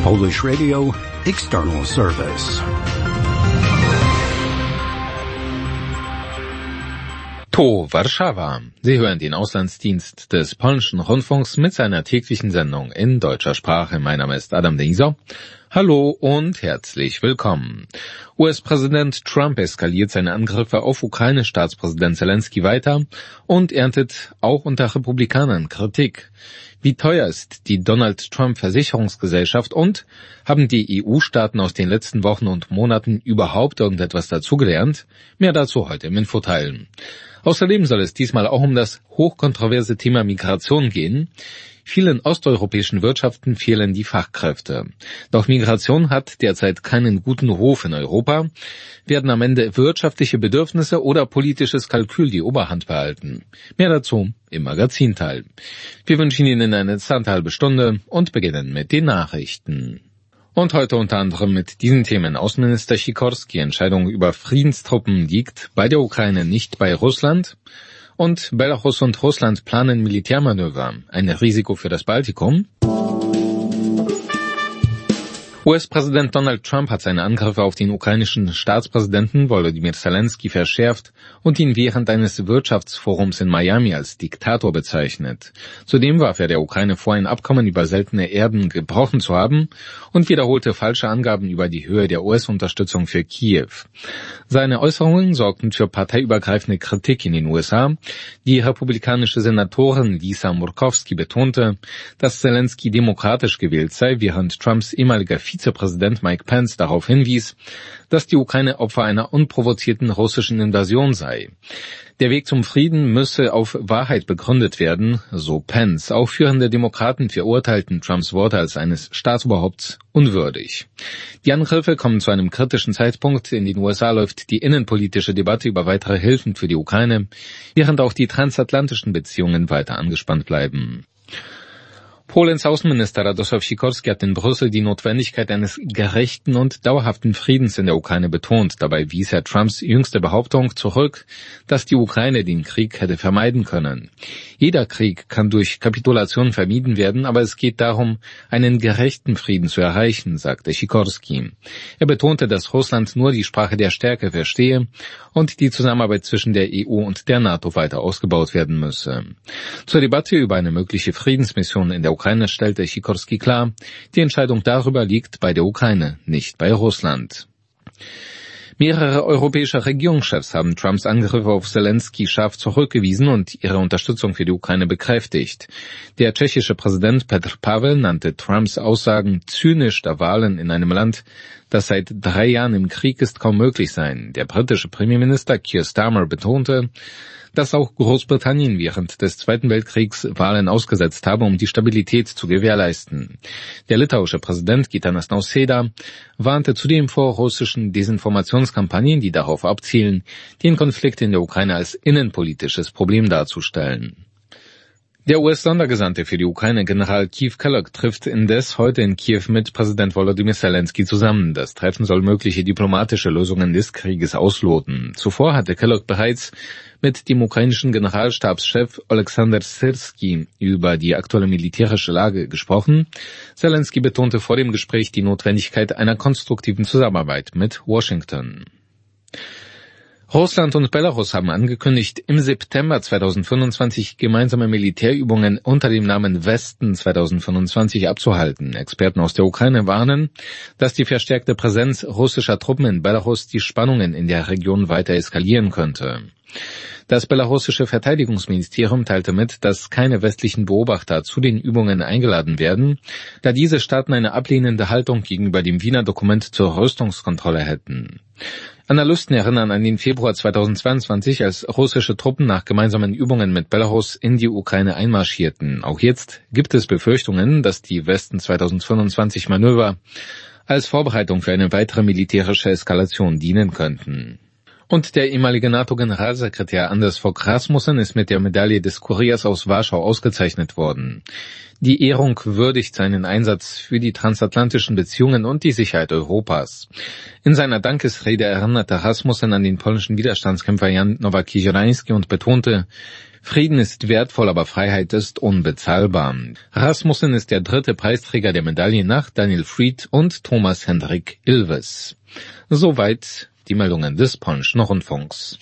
Polish Radio External Service. To Warszawa. Sie hören den Auslandsdienst des polnischen Rundfunks mit seiner täglichen Sendung in deutscher Sprache. Mein Name ist Adam Deiser. Hallo und herzlich willkommen. US-Präsident Trump eskaliert seine Angriffe auf Ukraine-Staatspräsident Zelensky weiter und erntet auch unter Republikanern Kritik. Wie teuer ist die Donald-Trump-Versicherungsgesellschaft und haben die EU-Staaten aus den letzten Wochen und Monaten überhaupt irgendetwas dazugelernt? Mehr dazu heute im Infoteil. Außerdem soll es diesmal auch um das hochkontroverse Thema Migration gehen. Vielen osteuropäischen Wirtschaften fehlen die Fachkräfte. Doch Migration hat derzeit keinen guten Ruf in Europa. Werden am Ende wirtschaftliche Bedürfnisse oder politisches Kalkül die Oberhand behalten? Mehr dazu im Magazinteil. Wir wünschen Ihnen eine zarte halbe Stunde und beginnen mit den Nachrichten. Und heute unter anderem mit diesen Themen. Außenminister Sikorski: Entscheidung über Friedenstruppen liegt bei der Ukraine, nicht bei Russland. Und Belarus und Russland planen Militärmanöver. Ein Risiko für das Baltikum. US-Präsident Donald Trump hat seine Angriffe auf den ukrainischen Staatspräsidenten Volodymyr Zelensky verschärft und ihn während eines Wirtschaftsforums in Miami als Diktator bezeichnet. Zudem warf er der Ukraine vor, ein Abkommen über seltene Erden gebrochen zu haben und wiederholte falsche Angaben über die Höhe der US-Unterstützung für Kiew. Seine Äußerungen sorgten für parteiübergreifende Kritik in den USA. Die republikanische Senatorin Lisa Murkowski betonte, dass Zelensky demokratisch gewählt sei, während Trumps ehemaliger Vizepräsident Mike Pence darauf hinwies, dass die Ukraine Opfer einer unprovozierten russischen Invasion sei. Der Weg zum Frieden müsse auf Wahrheit begründet werden, so Pence. Auch führende Demokraten verurteilten Trumps Worte als eines Staatsoberhaupts unwürdig. Die Angriffe kommen zu einem kritischen Zeitpunkt. In den USA läuft die innenpolitische Debatte über weitere Hilfen für die Ukraine, während auch die transatlantischen Beziehungen weiter angespannt bleiben. Polens Außenminister Radosław Sikorski hat in Brüssel die Notwendigkeit eines gerechten und dauerhaften Friedens in der Ukraine betont. Dabei wies er Trumps jüngste Behauptung zurück, dass die Ukraine den Krieg hätte vermeiden können. Jeder Krieg kann durch Kapitulation vermieden werden, aber es geht darum, einen gerechten Frieden zu erreichen, sagte Sikorski. Er betonte, dass Russland nur die Sprache der Stärke verstehe und die Zusammenarbeit zwischen der EU und der NATO weiter ausgebaut werden müsse. Zur Debatte über eine mögliche Friedensmission in der Ukraine stellte Sikorski klar, die Entscheidung darüber liegt bei der Ukraine, nicht bei Russland. Mehrere europäische Regierungschefs haben Trumps Angriffe auf Zelensky scharf zurückgewiesen und ihre Unterstützung für die Ukraine bekräftigt. Der tschechische Präsident Petr Pavel nannte Trumps Aussagen zynisch, Wahlen in einem Land, das seit 3 Jahren im Krieg ist, kaum möglich seien. Der britische Premierminister Keir Starmer betonte, dass auch Großbritannien während des Zweiten Weltkriegs Wahlen ausgesetzt habe, um die Stabilität zu gewährleisten. Der litauische Präsident Gitanas Nausėda warnte zudem vor russischen Desinformationskampagnen, die darauf abzielen, den Konflikt in der Ukraine als innenpolitisches Problem darzustellen. Der US-Sondergesandte für die Ukraine, General Keith Kellogg, trifft indes heute in Kiew mit Präsident Volodymyr Zelensky zusammen. Das Treffen soll mögliche diplomatische Lösungen des Krieges ausloten. Zuvor hatte Kellogg bereits mit dem ukrainischen Generalstabschef Oleksandr Syrski über die aktuelle militärische Lage gesprochen. Zelensky betonte vor dem Gespräch die Notwendigkeit einer konstruktiven Zusammenarbeit mit Washington. Russland und Belarus haben angekündigt, im September 2025 gemeinsame Militärübungen unter dem Namen Westen 2025 abzuhalten. Experten aus der Ukraine warnen, dass die verstärkte Präsenz russischer Truppen in Belarus die Spannungen in der Region weiter eskalieren könnte. Das belarussische Verteidigungsministerium teilte mit, dass keine westlichen Beobachter zu den Übungen eingeladen werden, da diese Staaten eine ablehnende Haltung gegenüber dem Wiener Dokument zur Rüstungskontrolle hätten. Analysten erinnern an den Februar 2022, als russische Truppen nach gemeinsamen Übungen mit Belarus in die Ukraine einmarschierten. Auch jetzt gibt es Befürchtungen, dass die Westen 2025 Manöver als Vorbereitung für eine weitere militärische Eskalation dienen könnten. Und der ehemalige NATO-Generalsekretär Anders Fogh Rasmussen ist mit der Medaille des Kuriers aus Warschau ausgezeichnet worden. Die Ehrung würdigt seinen Einsatz für die transatlantischen Beziehungen und die Sicherheit Europas. In seiner Dankesrede erinnerte Rasmussen an den polnischen Widerstandskämpfer Jan Nowak-Kiżelański und betonte: Frieden ist wertvoll, aber Freiheit ist unbezahlbar. Rasmussen ist der dritte Preisträger der Medaille nach Daniel Fried und Thomas Hendrik Ilves. Soweit die Meldungen des polnischen Rundfunks.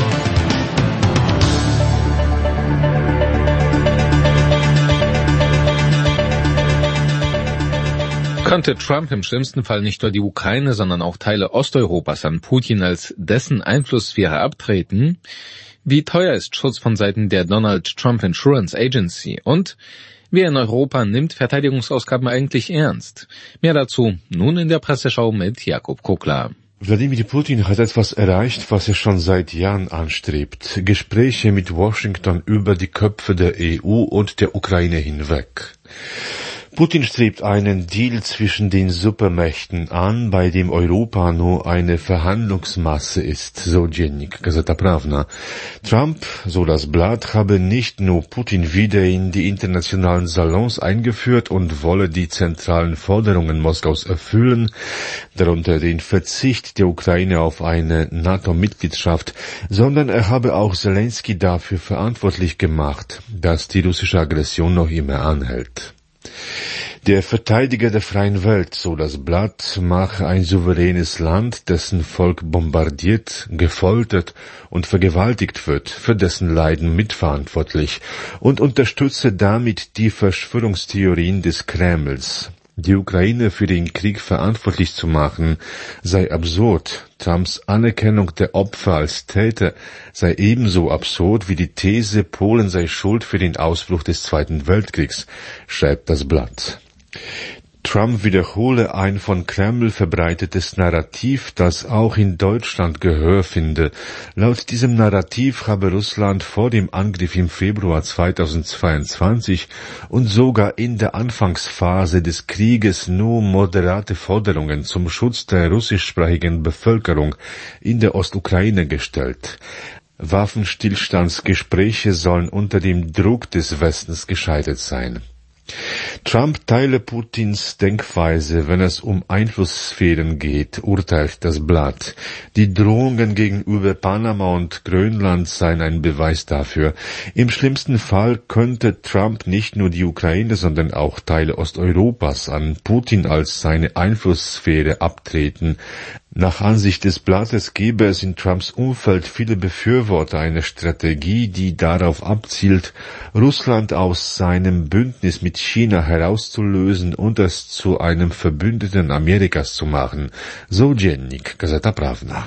Könnte Trump im schlimmsten Fall nicht nur die Ukraine, sondern auch Teile Osteuropas an Putin als dessen Einflusssphäre abtreten? Wie teuer ist Schutz von Seiten der Donald Trump Insurance Agency? Und wer in Europa nimmt Verteidigungsausgaben eigentlich ernst? Mehr dazu nun in der Presseschau mit Jakob Kukla. Wladimir Putin hat etwas erreicht, was er schon seit Jahren anstrebt: Gespräche mit Washington über die Köpfe der EU und der Ukraine hinweg. Putin strebt einen Deal zwischen den Supermächten an, bei dem Europa nur eine Verhandlungsmasse ist, so Dziennik Gazeta Prawna. Trump, so das Blatt, habe nicht nur Putin wieder in die internationalen Salons eingeführt und wolle die zentralen Forderungen Moskaus erfüllen, darunter den Verzicht der Ukraine auf eine NATO-Mitgliedschaft, sondern er habe auch Zelensky dafür verantwortlich gemacht, dass die russische Aggression noch immer anhält. Der Verteidiger der freien Welt, so das Blatt, mache ein souveränes Land, dessen Volk bombardiert, gefoltert und vergewaltigt wird, für dessen Leiden mitverantwortlich und unterstütze damit die Verschwörungstheorien des Kremls. Die Ukraine für den Krieg verantwortlich zu machen, sei absurd. Trumps Anerkennung der Opfer als Täter sei ebenso absurd wie die These, Polen sei schuld für den Ausbruch des Zweiten Weltkriegs, schreibt das Blatt. Trump wiederhole ein von Kreml verbreitetes Narrativ, das auch in Deutschland Gehör finde. Laut diesem Narrativ habe Russland vor dem Angriff im Februar 2022 und sogar in der Anfangsphase des Krieges nur moderate Forderungen zum Schutz der russischsprachigen Bevölkerung in der Ostukraine gestellt. Waffenstillstandsgespräche sollen unter dem Druck des Westens gescheitert sein. Trump teile Putins Denkweise, wenn es um Einflusssphären geht, urteilt das Blatt. Die Drohungen gegenüber Panama und Grönland seien ein Beweis dafür. Im schlimmsten Fall könnte Trump nicht nur die Ukraine, sondern auch Teile Osteuropas an Putin als seine Einflusssphäre abtreten. Nach Ansicht des Blattes gäbe es in Trumps Umfeld viele Befürworter einer Strategie, die darauf abzielt, Russland aus seinem Bündnis mit China herauszulösen und es zu einem Verbündeten Amerikas zu machen, so Dziennik Gazeta Prawna.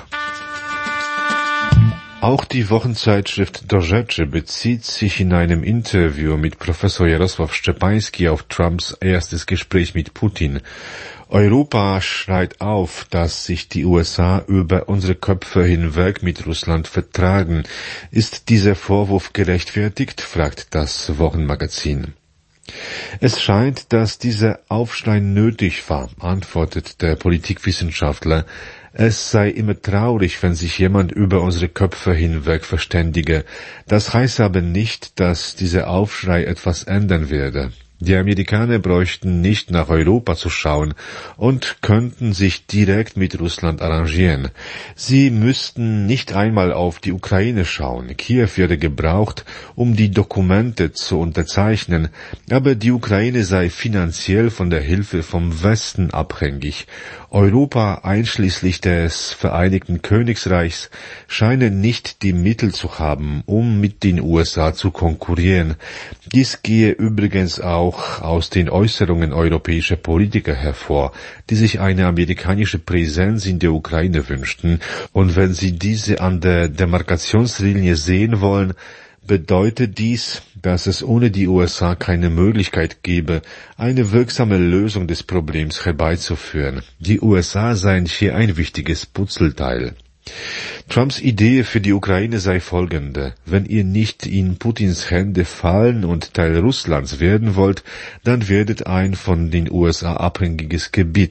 Auch die Wochenzeitschrift Do Rzeczy bezieht sich in einem Interview mit Professor Jarosław Szczepański auf Trumps erstes Gespräch mit Putin. Europa schreit auf, dass sich die USA über unsere Köpfe hinweg mit Russland vertragen. Ist dieser Vorwurf gerechtfertigt, fragt das Wochenmagazin. Es scheint, dass dieser Aufschrei nötig war, antwortet der Politikwissenschaftler. Es sei immer traurig, wenn sich jemand über unsere Köpfe hinweg verständige. Das heißt aber nicht, dass dieser Aufschrei etwas ändern werde. Die Amerikaner bräuchten nicht nach Europa zu schauen und könnten sich direkt mit Russland arrangieren. Sie müssten nicht einmal auf die Ukraine schauen. Kiew werde gebraucht, um die Dokumente zu unterzeichnen, aber die Ukraine sei finanziell von der Hilfe vom Westen abhängig. Europa, einschließlich des Vereinigten Königreichs, scheine nicht die Mittel zu haben, um mit den USA zu konkurrieren. Dies gehe übrigens auch aus den Äußerungen europäischer Politiker hervor, die sich eine amerikanische Präsenz in der Ukraine wünschten, und wenn sie diese an der Demarkationslinie sehen wollen, bedeutet dies, dass es ohne die USA keine Möglichkeit gäbe, eine wirksame Lösung des Problems herbeizuführen. Die USA seien hier ein wichtiges Puzzleteil. Trumps Idee für die Ukraine sei folgende: Wenn ihr nicht in Putins Hände fallen und Teil Russlands werden wollt, dann werdet ein von den USA abhängiges Gebiet.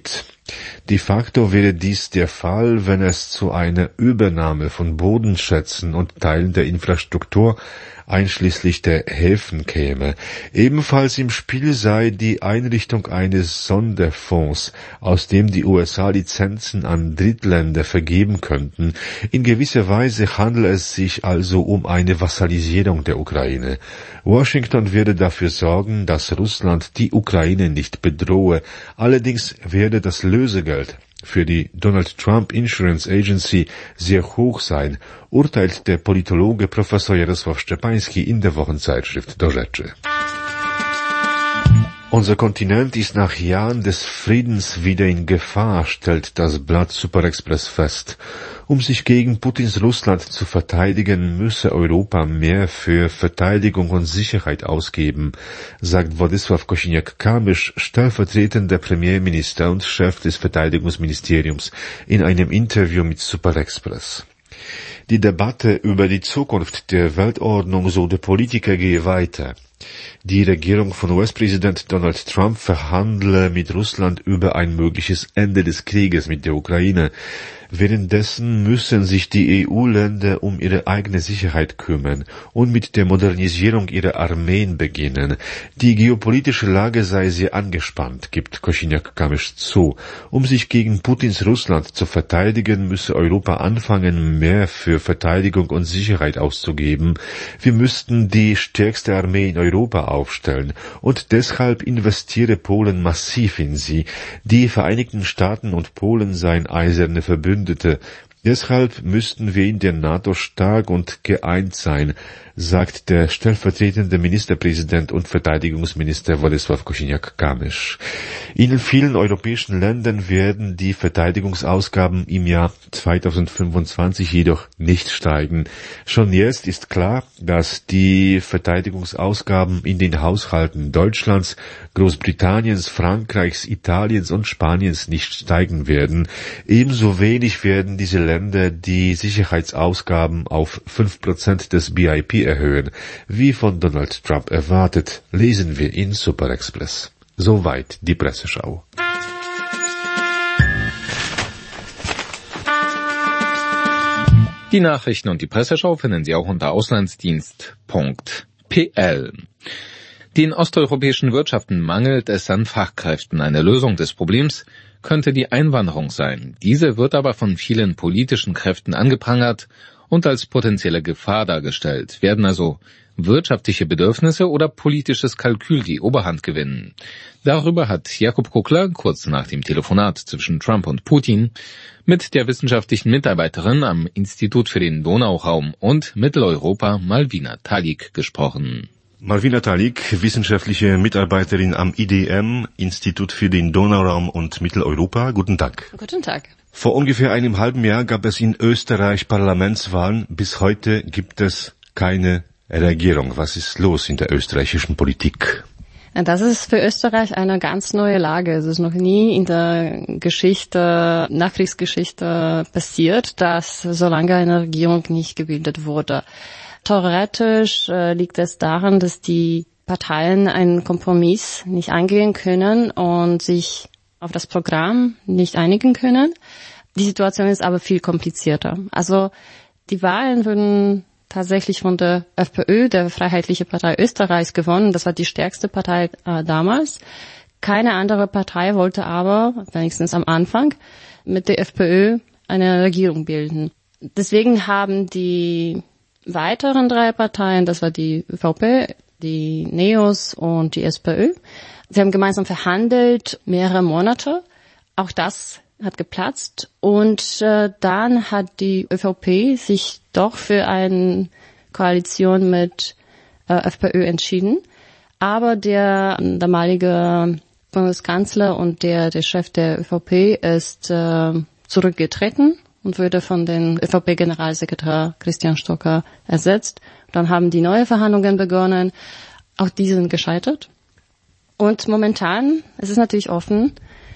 De facto wäre dies der Fall, wenn es zu einer Übernahme von Bodenschätzen und Teilen der Infrastruktur einschließlich der Häfen käme. Ebenfalls im Spiel sei die Einrichtung eines Sonderfonds, aus dem die USA Lizenzen an Drittländer vergeben könnten. In gewisser Weise handelt es sich also um eine Vassalisierung der Ukraine. Washington werde dafür sorgen, dass Russland die Ukraine nicht bedrohe. Allerdings werde das Lösegeld für die Donald Trump Insurance Agency sehr hoch sein, urteilt der Politologe Professor Jarosław Szczepański in der Wochenzeitschrift Do Rzeczy. Unser Kontinent ist nach Jahren des Friedens wieder in Gefahr, stellt das Blatt Super Express fest. Um sich gegen Putins Russland zu verteidigen, müsse Europa mehr für Verteidigung und Sicherheit ausgeben, sagt Władysław Kosiniak-Kamysz, stellvertretender Premierminister und Chef des Verteidigungsministeriums, in einem Interview mit Super Express. Die Debatte über die Zukunft der Weltordnung, so der Politiker, gehe weiter. Die Regierung von US-Präsident Donald Trump verhandle mit Russland über ein mögliches Ende des Krieges mit der Ukraine. Währenddessen müssen sich die EU-Länder um ihre eigene Sicherheit kümmern und mit der Modernisierung ihrer Armeen beginnen. Die geopolitische Lage sei sehr angespannt, gibt Kosiniak-Kamysz zu. Um sich gegen Putins Russland zu verteidigen, müsse Europa anfangen, mehr für Verteidigung und Sicherheit auszugeben. Wir müssten die stärkste Armee in Europa aufstellen und deshalb investiere Polen massiv in sie. Die Vereinigten Staaten und Polen seien eiserne Verbündete. Deshalb müssten wir in der NATO stark und geeint sein, sagt der stellvertretende Ministerpräsident und Verteidigungsminister Władysław Kosiniak-Kamysz. In vielen europäischen Ländern werden die Verteidigungsausgaben im Jahr 2025 jedoch nicht steigen. Schon jetzt ist klar, dass die Verteidigungsausgaben in den Haushalten Deutschlands, Großbritanniens, Frankreichs, Italiens und Spaniens nicht steigen werden. Ebenso wenig werden diese Länder die Sicherheitsausgaben auf 5% des BIP erhöhen, wie von Donald Trump erwartet, lesen wir in Super Express. Soweit die Presseschau. Die Nachrichten und die Presseschau finden Sie auch unter auslandsdienst.pl. Den osteuropäischen Wirtschaften mangelt es an Fachkräften. Eine Lösung des Problems könnte die Einwanderung sein. Diese wird aber von vielen politischen Kräften angeprangert und als potenzielle Gefahr dargestellt. Werden also wirtschaftliche Bedürfnisse oder politisches Kalkül die Oberhand gewinnen? Darüber hat Jakub Kukla kurz nach dem Telefonat zwischen Trump und Putin mit der wissenschaftlichen Mitarbeiterin am Institut für den Donauraum und Mitteleuropa Malvina Talik gesprochen. Malvina Talik, wissenschaftliche Mitarbeiterin am IDM, Institut für den Donauraum und Mitteleuropa. Guten Tag. Guten Tag. Vor ungefähr einem halben Jahr gab es in Österreich Parlamentswahlen. Bis heute gibt es keine Regierung. Was ist los in der österreichischen Politik? Das ist für Österreich eine ganz neue Lage. Es ist noch nie in der Geschichte, Nachkriegsgeschichte passiert, dass so lange eine Regierung nicht gebildet wurde. Theoretisch liegt es daran, dass die Parteien einen Kompromiss nicht eingehen können und sich auf das Programm nicht einigen können. Die Situation ist aber viel komplizierter. Also die Wahlen wurden tatsächlich von der FPÖ, der Freiheitliche Partei Österreichs, gewonnen. Das war die stärkste Partei damals. Keine andere Partei wollte aber, wenigstens am Anfang, mit der FPÖ eine Regierung bilden. Deswegen haben die weiteren drei Parteien, das war die ÖVP, die NEOS und die SPÖ, sie haben gemeinsam verhandelt, mehrere Monate. Auch das hat geplatzt und dann hat die ÖVP sich doch für eine Koalition mit FPÖ entschieden. Aber der damalige Bundeskanzler und der Chef der ÖVP ist zurückgetreten und wurde von dem ÖVP-Generalsekretär Christian Stocker ersetzt. Dann haben die neue Verhandlungen begonnen. Auch die sind gescheitert. Und momentan ist es natürlich offen,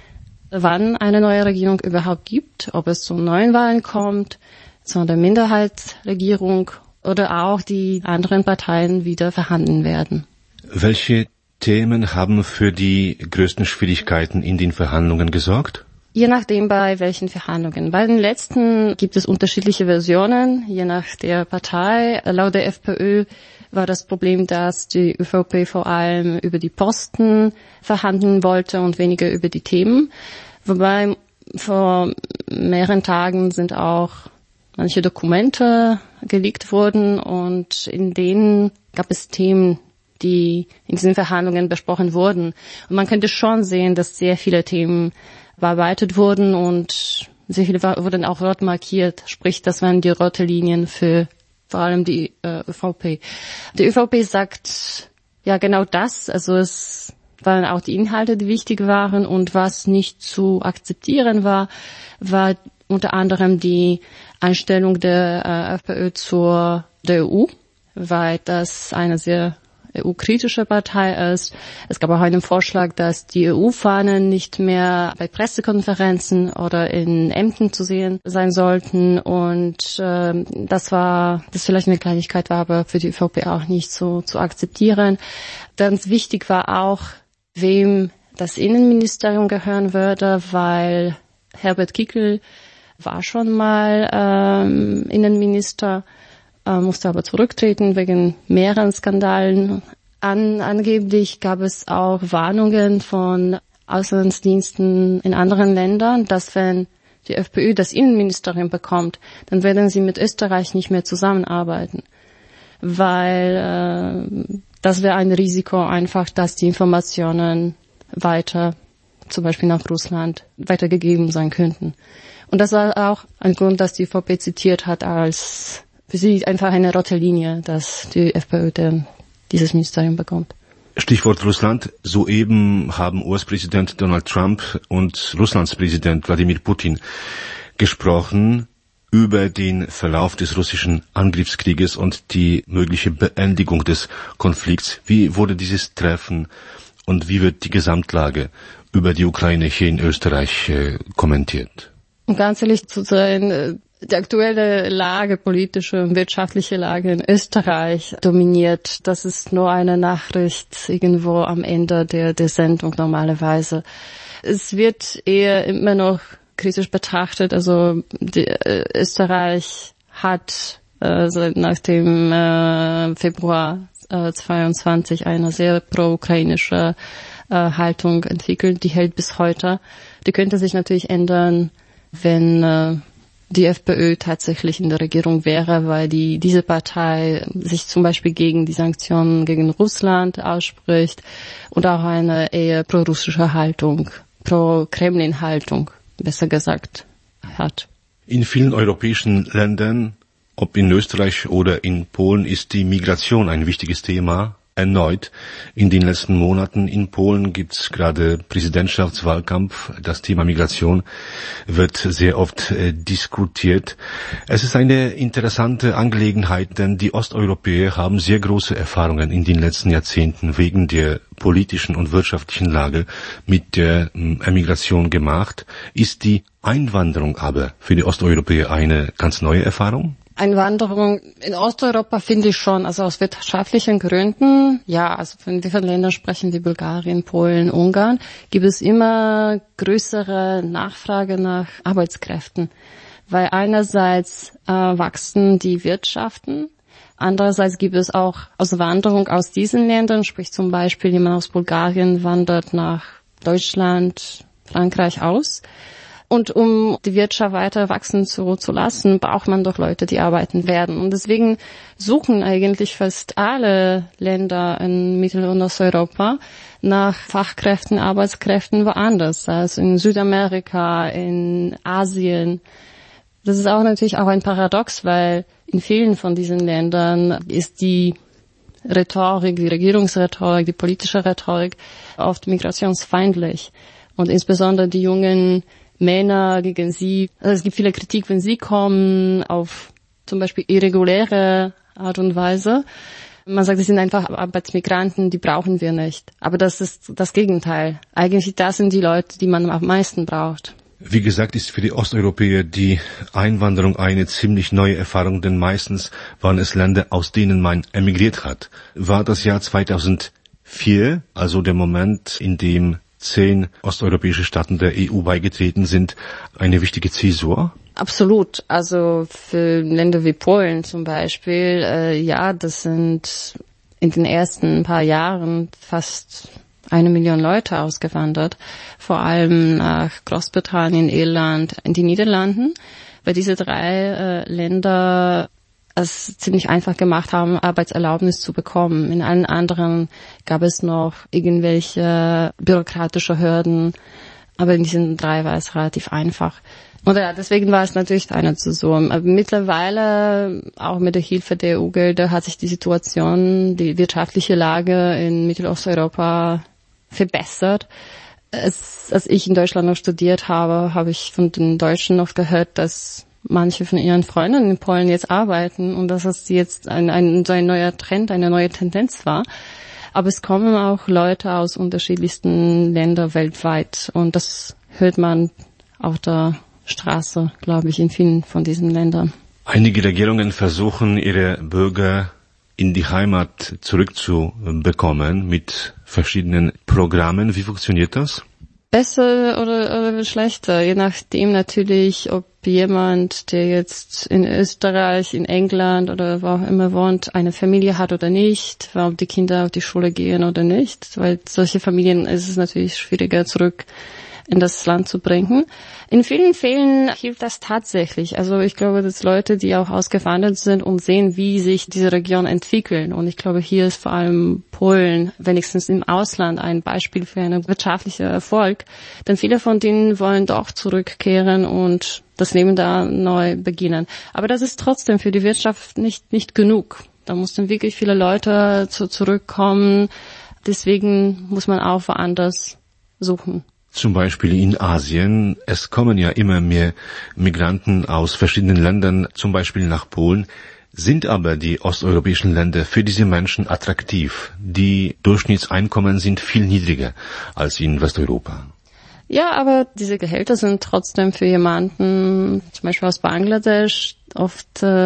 wann eine neue Regierung überhaupt gibt, ob es zu neuen Wahlen kommt, zu einer Minderheitsregierung oder auch die anderen Parteien wieder verhandeln werden. Welche Themen haben für die größten Schwierigkeiten in den Verhandlungen gesorgt? Je nachdem, bei welchen Verhandlungen. Bei den letzten gibt es unterschiedliche Versionen, je nach der Partei. Laut der FPÖ war das Problem, dass die ÖVP vor allem über die Posten verhandeln wollte und weniger über die Themen. Wobei vor mehreren Tagen sind auch manche Dokumente geleakt worden und in denen gab es Themen, die in diesen Verhandlungen besprochen wurden. Und man könnte schon sehen, dass sehr viele Themen bearbeitet wurden und sehr viele wurden auch rot markiert. Sprich, das waren die rote Linien für vor allem die ÖVP. Die ÖVP sagt ja genau das, also es waren auch die Inhalte, die wichtig waren und was nicht zu akzeptieren war unter anderem die Einstellung der FPÖ der EU, weil das eine sehr EU-kritische Partei ist. Es gab auch einen Vorschlag, dass die EU-Fahnen nicht mehr bei Pressekonferenzen oder in Ämtern zu sehen sein sollten. Und das vielleicht eine Kleinigkeit war, aber für die ÖVP auch nicht so zu akzeptieren. Ganz wichtig war auch, wem das Innenministerium gehören würde, weil Herbert Kickl war schon mal Innenminister, musste aber zurücktreten wegen mehreren Skandalen. Angeblich gab es auch Warnungen von Auslandsdiensten in anderen Ländern, dass wenn die FPÖ das Innenministerium bekommt, dann werden sie mit Österreich nicht mehr zusammenarbeiten, weil das wäre ein Risiko einfach, dass die Informationen weiter, zum Beispiel nach Russland, weitergegeben sein könnten. Und das war auch ein Grund, dass die ÖVP zitiert hat als für sie einfach eine rote Linie, dass die FPÖ dieses Ministerium bekommt. Stichwort Russland. Soeben haben US-Präsident Donald Trump und Russlands Präsident Wladimir Putin gesprochen über den Verlauf des russischen Angriffskrieges und die mögliche Beendigung des Konflikts. Wie wurde dieses Treffen und wie wird die Gesamtlage über die Ukraine hier in Österreich kommentiert? Um ganz ehrlich zu sein, die aktuelle Lage, politische und wirtschaftliche Lage in Österreich dominiert. Das ist nur eine Nachricht irgendwo am Ende der Sendung normalerweise. Es wird eher immer noch kritisch betrachtet. Also Österreich hat nach dem Februar 22 eine sehr pro-ukrainische Haltung entwickelt. Die hält bis heute. Die könnte sich natürlich ändern, wenn die FPÖ tatsächlich in der Regierung wäre, weil diese Partei sich zum Beispiel gegen die Sanktionen gegen Russland ausspricht und auch eine eher pro-russische Haltung, pro-Kremlin-Haltung, besser gesagt, hat. In vielen europäischen Ländern, ob in Österreich oder in Polen, ist die Migration ein wichtiges Thema. Erneut in den letzten Monaten in Polen gibt es gerade Präsidentschaftswahlkampf. Das Thema Migration wird sehr oft diskutiert. Es ist eine interessante Angelegenheit, denn die Osteuropäer haben sehr große Erfahrungen in den letzten Jahrzehnten wegen der politischen und wirtschaftlichen Lage mit der Emigration gemacht. Ist die Einwanderung aber für die Osteuropäer eine ganz neue Erfahrung? Einwanderung in Osteuropa finde ich schon, also aus wirtschaftlichen Gründen, ja, also von wie vielen Ländern sprechen wie Bulgarien, Polen, Ungarn, gibt es immer größere Nachfrage nach Arbeitskräften, weil einerseits wachsen die Wirtschaften, andererseits gibt es auch Auswanderung aus diesen Ländern, sprich zum Beispiel jemand aus Bulgarien wandert nach Deutschland, Frankreich aus. Und um die Wirtschaft weiter wachsen zu lassen, braucht man doch Leute, die arbeiten werden. Und deswegen suchen eigentlich fast alle Länder in Mittel- und Osteuropa nach Fachkräften, Arbeitskräften woanders, also in Südamerika, in Asien. Das ist auch natürlich auch ein Paradox, weil in vielen von diesen Ländern ist die Rhetorik, die Regierungsrhetorik, die politische Rhetorik oft migrationsfeindlich. Und insbesondere die jungen Männer gegen sie, also es gibt viele Kritik, wenn sie kommen, auf zum Beispiel irreguläre Art und Weise. Man sagt, sie sind einfach Arbeitsmigranten, die brauchen wir nicht. Aber das ist das Gegenteil. Eigentlich das sind die Leute, die man am meisten braucht. Wie gesagt, ist für die Osteuropäer die Einwanderung eine ziemlich neue Erfahrung, denn meistens waren es Länder, aus denen man emigriert hat. War das Jahr 2004, also der Moment, in dem 10 osteuropäische Staaten der EU beigetreten sind, eine wichtige Zäsur? Absolut. Also für Länder wie Polen zum Beispiel, ja, das sind in den ersten paar Jahren fast 1 Million Leute ausgewandert, vor allem nach Großbritannien, Irland, in die Niederlanden, weil diese 3 Länder es ziemlich einfach gemacht haben, Arbeitserlaubnis zu bekommen. In allen anderen gab es noch irgendwelche bürokratische Hürden, aber in diesen 3 war es relativ einfach. Und ja, deswegen war es natürlich eine Zäsur. Aber mittlerweile, auch mit der Hilfe der EU-Gelder, hat sich die Situation, die wirtschaftliche Lage in Mittelosteuropa verbessert. Als ich in Deutschland noch studiert habe, habe ich von den Deutschen noch gehört, dass manche von ihren Freunden in Polen jetzt arbeiten und dass es jetzt so ein neuer Trend, eine neue Tendenz war. Aber es kommen auch Leute aus unterschiedlichsten Ländern weltweit und das hört man auf der Straße, glaube ich, in vielen von diesen Ländern. Einige Regierungen versuchen, ihre Bürger in die Heimat zurückzubekommen mit verschiedenen Programmen. Wie funktioniert das? Besser oder schlechter, je nachdem natürlich, ob jemand, der jetzt in Österreich, in England oder wo auch immer wohnt, eine Familie hat oder nicht, ob die Kinder auf die Schule gehen oder nicht, weil solche Familien ist es natürlich schwieriger zurück in das Land zu bringen. In vielen Fällen hilft das tatsächlich. Also ich glaube, dass Leute, die auch ausgewandert sind und sehen, wie sich diese Region entwickeln. Und ich glaube, hier ist vor allem Polen, wenigstens im Ausland, ein Beispiel für einen wirtschaftlichen Erfolg. Denn viele von denen wollen doch zurückkehren und das Leben da neu beginnen. Aber das ist trotzdem für die Wirtschaft nicht genug. Da mussten wirklich viele Leute zurückkommen. Deswegen muss man auch woanders suchen. Zum Beispiel in Asien. Es kommen ja immer mehr Migranten aus verschiedenen Ländern, zum Beispiel nach Polen. Sind aber die osteuropäischen Länder für diese Menschen attraktiv? Die Durchschnittseinkommen sind viel niedriger als in Westeuropa. Ja, aber diese Gehälter sind trotzdem für jemanden, zum Beispiel aus Bangladesch, oft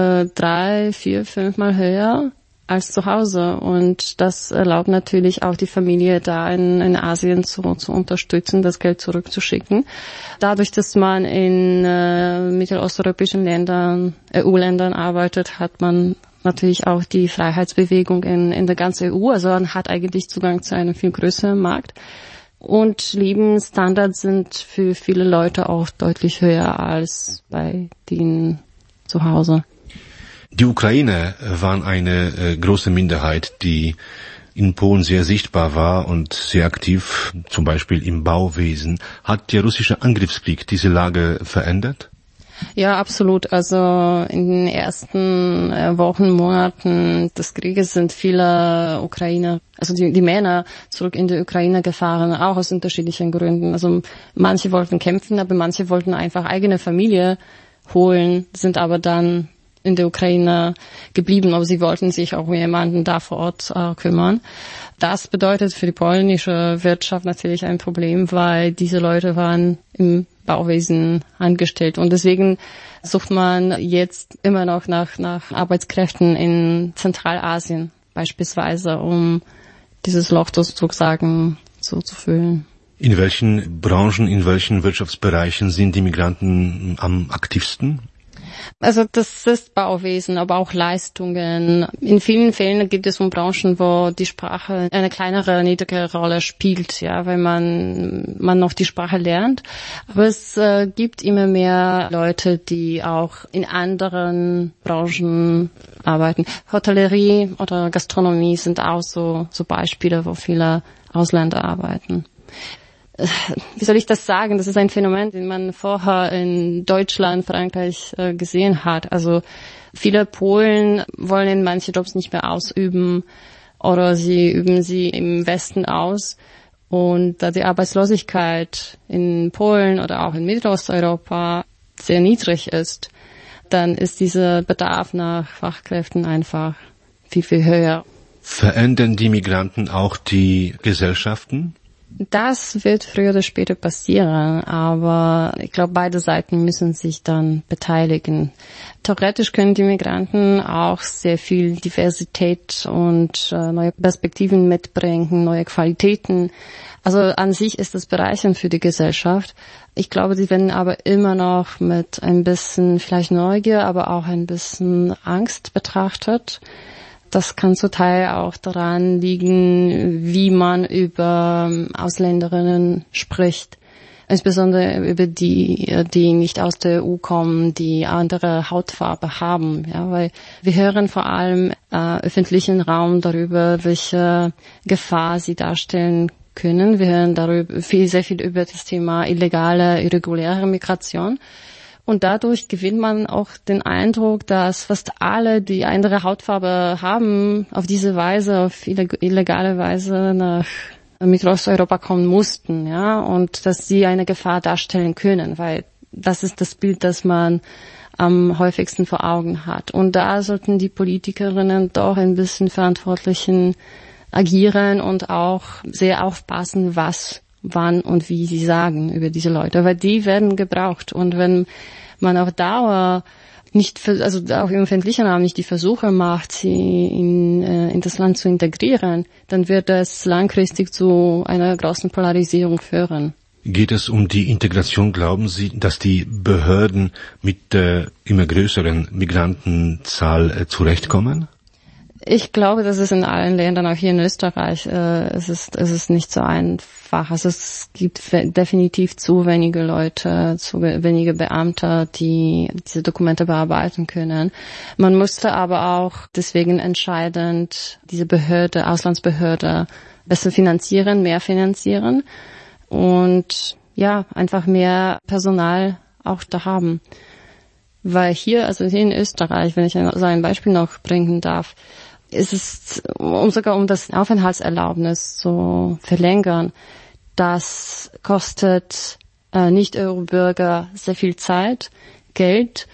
3, 4, 5 Mal höher als zu Hause. Und das erlaubt natürlich auch die Familie da in Asien zu unterstützen, das Geld zurückzuschicken. Dadurch, dass man in mittelosteuropäischen Ländern, EU-Ländern arbeitet, hat man natürlich auch die Freiheitsbewegung in der ganzen EU. Also man hat eigentlich Zugang zu einem viel größeren Markt. Und Lebensstandards sind für viele Leute auch deutlich höher als bei denen zu Hause. Die Ukrainer waren eine große Minderheit, die in Polen sehr sichtbar war und sehr aktiv, zum Beispiel im Bauwesen. Hat der russische Angriffskrieg diese Lage verändert? Ja, absolut. Also in den ersten Wochen, Monaten des Krieges sind viele Ukrainer, also die Männer zurück in die Ukraine gefahren, auch aus unterschiedlichen Gründen. Also manche wollten kämpfen, aber manche wollten einfach eigene Familie holen, sind aber dann in der Ukraine geblieben, aber sie wollten sich auch um jemanden da vor Ort kümmern. Das bedeutet für die polnische Wirtschaft natürlich ein Problem, weil diese Leute waren im Bauwesen angestellt und deswegen sucht man jetzt immer noch nach Arbeitskräften in Zentralasien beispielsweise, um dieses Loch sozusagen zu füllen. In welchen Branchen, in welchen Wirtschaftsbereichen sind die Migranten am aktivsten? Also das ist Bauwesen, aber auch Leistungen. In vielen Fällen gibt es Branchen, wo die Sprache eine kleinere, niedrigere Rolle spielt, ja, weil man noch die Sprache lernt. Aber es gibt immer mehr Leute, die auch in anderen Branchen arbeiten. Hotellerie oder Gastronomie sind auch so Beispiele, wo viele Ausländer arbeiten. Wie soll ich das sagen? Das ist ein Phänomen, den man vorher in Deutschland, Frankreich gesehen hat. Also viele Polen wollen in manche Jobs nicht mehr ausüben oder sie üben sie im Westen aus. Und da die Arbeitslosigkeit in Polen oder auch in Mittelosteuropa sehr niedrig ist, dann ist dieser Bedarf nach Fachkräften einfach viel, viel höher. Verändern die Migranten auch die Gesellschaften? Das wird früher oder später passieren, aber ich glaube, beide Seiten müssen sich dann beteiligen. Theoretisch können die Migranten auch sehr viel Diversität und neue Perspektiven mitbringen, neue Qualitäten. Also an sich ist das bereichernd für die Gesellschaft. Ich glaube, sie werden aber immer noch mit ein bisschen vielleicht Neugier, aber auch ein bisschen Angst betrachtet. Das kann zum Teil auch daran liegen, wie man über Ausländerinnen spricht. Insbesondere über die nicht aus der EU kommen, die andere Hautfarbe haben. Ja, weil wir hören vor allem öffentlichen Raum darüber, welche Gefahr sie darstellen können. Wir hören darüber sehr viel über das Thema illegale, irreguläre Migration. Und dadurch gewinnt man auch den Eindruck, dass fast alle, die eine andere Hautfarbe haben, auf diese Weise, auf illegale Weise nach Mittelosteuropa kommen mussten, ja, und dass sie eine Gefahr darstellen können, weil das ist das Bild, das man am häufigsten vor Augen hat. Und da sollten die Politikerinnen doch ein bisschen verantwortlichen agieren und auch sehr aufpassen, was, wann und wie sie sagen über diese Leute, weil die werden gebraucht. Und wenn man auf Dauer nicht, also auch im öffentlichen Raum nicht die Versuche macht, sie in das Land zu integrieren, dann wird es langfristig zu einer großen Polarisierung führen. Geht es um die Integration? Glauben Sie, dass die Behörden mit der immer größeren Migrantenzahl zurechtkommen? Ich glaube, das ist in allen Ländern, auch hier in Österreich, es ist nicht so einfach. Also es gibt definitiv zu wenige Leute, zu wenige Beamte, die diese Dokumente bearbeiten können. Man musste aber auch deswegen entscheidend diese Behörde, Auslandsbehörde, besser finanzieren, mehr finanzieren und ja, einfach mehr Personal auch da haben. Weil hier, also hier in Österreich, wenn ich so ein Beispiel noch bringen darf, ist es sogar um das Aufenthaltserlaubnis zu verlängern, das kostet Nicht-EU-Bürger sehr viel Zeit, Geld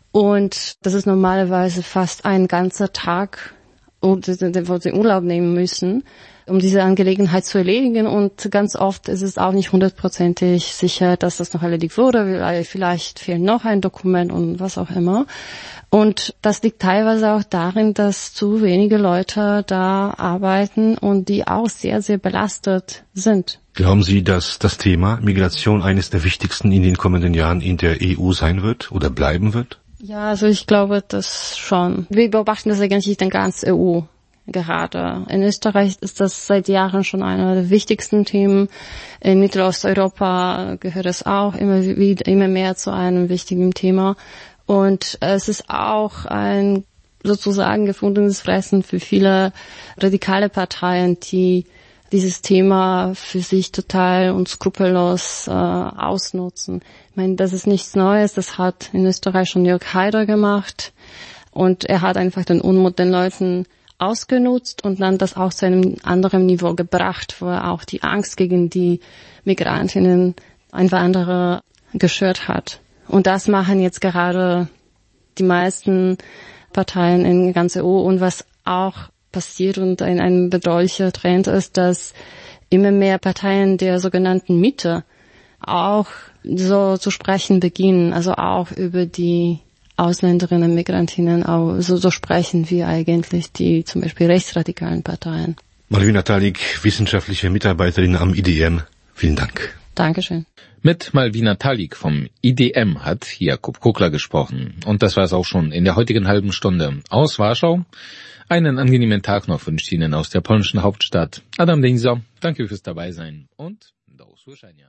und das ist normalerweise fast ein ganzer Tag, wo sie Urlaub nehmen müssen, um diese Angelegenheit zu erledigen und ganz oft ist es auch nicht 100% sicher, dass das noch erledigt wurde, vielleicht fehlt noch ein Dokument und was auch immer. Und das liegt teilweise auch darin, dass zu wenige Leute da arbeiten und die auch sehr, sehr belastet sind. Glauben Sie, dass das Thema Migration eines der wichtigsten in den kommenden Jahren in der EU sein wird oder bleiben wird? Ja, also ich glaube das schon. Wir beobachten das eigentlich in der ganzen EU gerade. In Österreich ist das seit Jahren schon einer der wichtigsten Themen. In Mittelosteuropa gehört es auch immer mehr zu einem wichtigen Thema. Und es ist auch ein sozusagen gefundenes Fressen für viele radikale Parteien, die dieses Thema für sich total und skrupellos ausnutzen. Ich meine, das ist nichts Neues, das hat in Österreich schon Jörg Haider gemacht und er hat einfach den Unmut den Leuten ausgenutzt und dann das auch zu einem anderen Niveau gebracht, wo er auch die Angst gegen die Migrantinnen einfach andere geschürt hat. Und das machen jetzt gerade die meisten Parteien in ganz EU. Und was auch passiert und ein bedrohlicher Trend ist, dass immer mehr Parteien der sogenannten Mitte auch so zu sprechen beginnen, also auch über die Ausländerinnen, Migrantinnen auch so sprechen wie eigentlich die zum Beispiel rechtsradikalen Parteien. Malvina Talik, wissenschaftliche Mitarbeiterin am IDM. Vielen Dank. Dankeschön. Mit Malvina Talik vom IDM hat Jakub Kukla gesprochen. Und das war es auch schon in der heutigen halben Stunde aus Warschau. Einen angenehmen Tag noch wünscht Ihnen aus der polnischen Hauptstadt Adam Deńza. Danke fürs Dabeisein und do usłyszenia.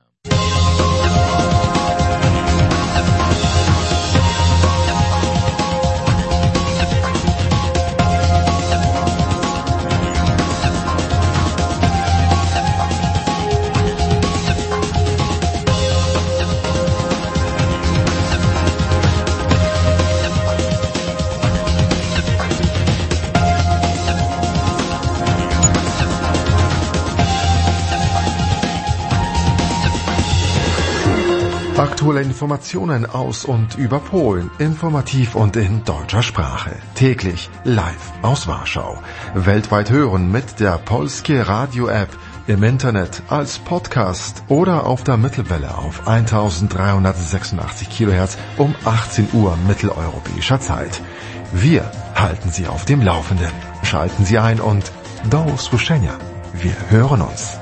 Aktuelle Informationen aus und über Polen, informativ und in deutscher Sprache. Täglich live aus Warschau. Weltweit hören mit der Polskie Radio App im Internet, als Podcast oder auf der Mittelwelle auf 1386 Kilohertz um 18 Uhr mitteleuropäischer Zeit. Wir halten Sie auf dem Laufenden. Schalten Sie ein und do usłyszenia. Wir hören uns.